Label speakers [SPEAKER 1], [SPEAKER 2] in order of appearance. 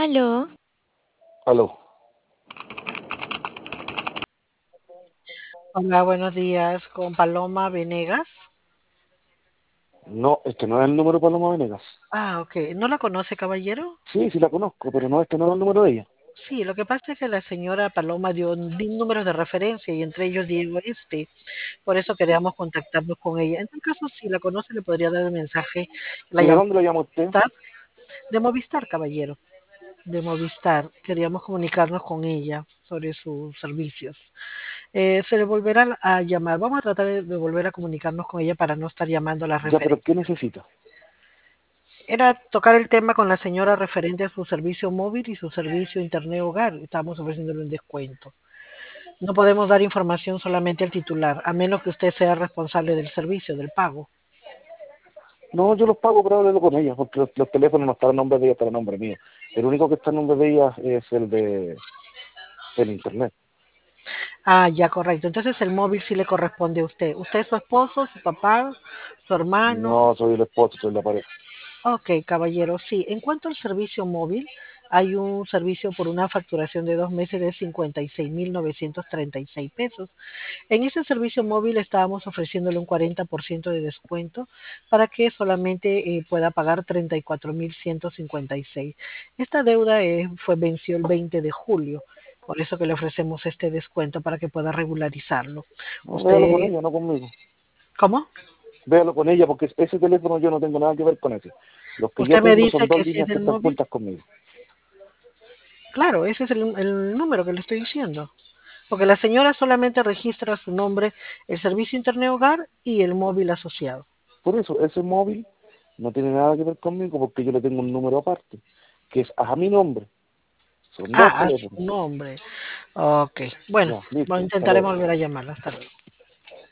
[SPEAKER 1] Aló,
[SPEAKER 2] Aló.
[SPEAKER 3] Hola, buenos días, con Paloma Venegas.
[SPEAKER 2] No, este no es el número de Paloma Venegas.
[SPEAKER 3] Ah, ok. ¿No la conoce, caballero?
[SPEAKER 2] Sí, sí la conozco, pero no, este no es el número de ella.
[SPEAKER 3] Sí, lo que pasa es que la señora Paloma dio números de referencia y entre ellos Diego este. Por eso queríamos contactarnos con ella. En tal caso, si la conoce, le podría dar el mensaje, la
[SPEAKER 2] ¿Y de
[SPEAKER 3] llamada
[SPEAKER 2] dónde lo llama usted?
[SPEAKER 3] de Movistar, caballero. De Movistar. Queríamos comunicarnos con ella sobre sus servicios. Se le volverá a llamar. Vamos a tratar de volver a comunicarnos con ella para no estar llamando a la
[SPEAKER 2] Ya, pero ¿qué
[SPEAKER 3] referencia.
[SPEAKER 2] necesita?
[SPEAKER 3] Era tocar el tema con la señora referente a su servicio móvil y su servicio internet hogar. Estamos ofreciéndole un descuento. No podemos dar información solamente al titular, a menos que usted sea responsable del servicio, del pago.
[SPEAKER 2] No, yo los pago, pero háblelo con ella, porque los teléfonos no están a nombre de ella, están a nombre mío. El único que está a nombre de ella es el del internet.
[SPEAKER 3] Ah, ya, correcto. Entonces el móvil sí le corresponde a usted. ¿Usted es su esposo, su papá, su hermano?
[SPEAKER 2] No, soy el esposo, soy la pareja.
[SPEAKER 3] Ok, caballero, sí. En cuanto al servicio móvil, hay un servicio por una facturación de 2 meses de 56.936 pesos. En ese servicio móvil estábamos ofreciéndole un 40% de descuento para que solamente pueda pagar 34.156. Esta deuda venció el 20 de julio, por eso que le ofrecemos este descuento para que pueda regularizarlo.
[SPEAKER 2] No, véalo con
[SPEAKER 3] ¿Usted,
[SPEAKER 2] ella, no conmigo.
[SPEAKER 3] cómo?
[SPEAKER 2] Véalo con ella, porque ese teléfono yo no tengo nada que ver con ese. Los que yo
[SPEAKER 3] Usted me
[SPEAKER 2] tengo son
[SPEAKER 3] dice
[SPEAKER 2] dos
[SPEAKER 3] que si es
[SPEAKER 2] líneas que
[SPEAKER 3] del
[SPEAKER 2] están
[SPEAKER 3] móvil.
[SPEAKER 2] juntas conmigo.
[SPEAKER 3] Claro, ese es el número que le estoy diciendo. Porque la señora solamente registra su nombre, el servicio Internet Hogar y el móvil asociado.
[SPEAKER 2] Por eso, ese móvil no tiene nada que ver conmigo, porque yo le tengo un número aparte, que es a mi nombre. Son dos
[SPEAKER 3] Ah, a su
[SPEAKER 2] teléfonos.
[SPEAKER 3] nombre. Ok. Bueno,
[SPEAKER 2] Ya, listo. Hasta
[SPEAKER 3] intentaremos
[SPEAKER 2] luego.
[SPEAKER 3] volver a llamarla. Hasta luego.